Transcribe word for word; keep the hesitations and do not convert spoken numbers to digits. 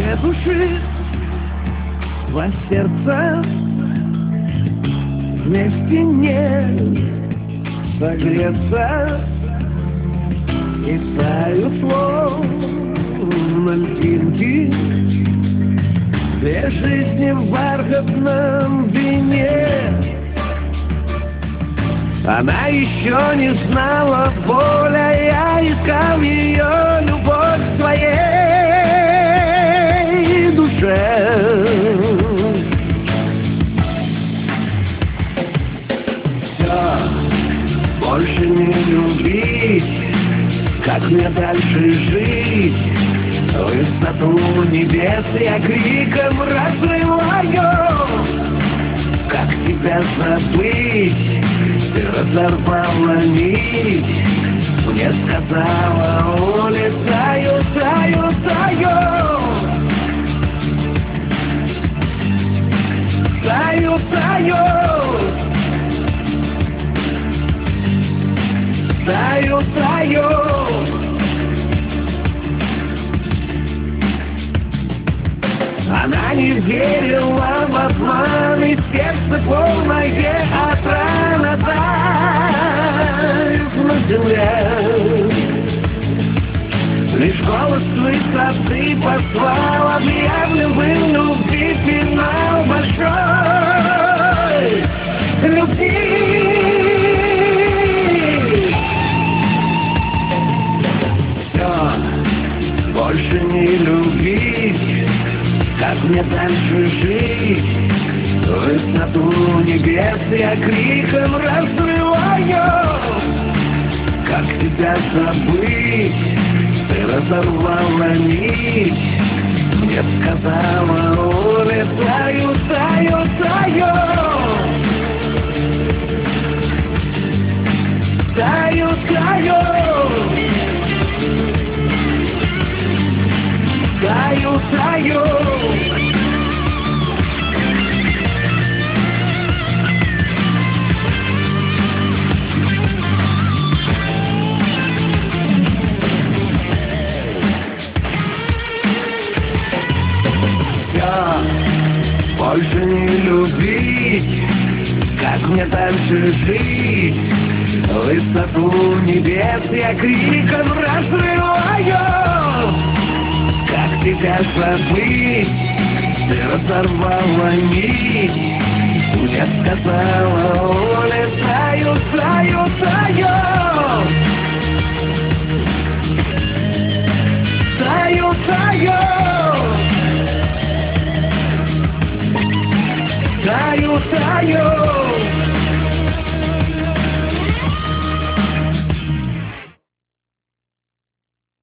две души, два сердца вместе не согреться, и тают словно льдинки две жизни в бархатном вине. Она еще не знала боли, а я искал ее любовь в своей душе. Все, больше не любить, как мне дальше жить? Высоту небес я криком разрываю. Как тебя забыть? Ты разорвала нить, мне сказала: улетаю, таю, таю, таю, таю, таю, таю. Она не верила в обман, и сердце полное от ран осталось на земле. Лишь голос с высоты послал, объявлен был любви финал большой любви. Все, больше не любить, как мне дальше жить? Высоту небес я криком разрываю. Как тебя забыть? Ты разорвала нить, мне сказала: улетаю, таю, таю, таю, таю, таю, таю. Все, больше не любить, как мне дальше жить? Высоту небес я криком разрываю. Как тебя забыть? Ты разорвала нить, мне сказала: улетаю, таю, таю, таю, таю, таю, таю.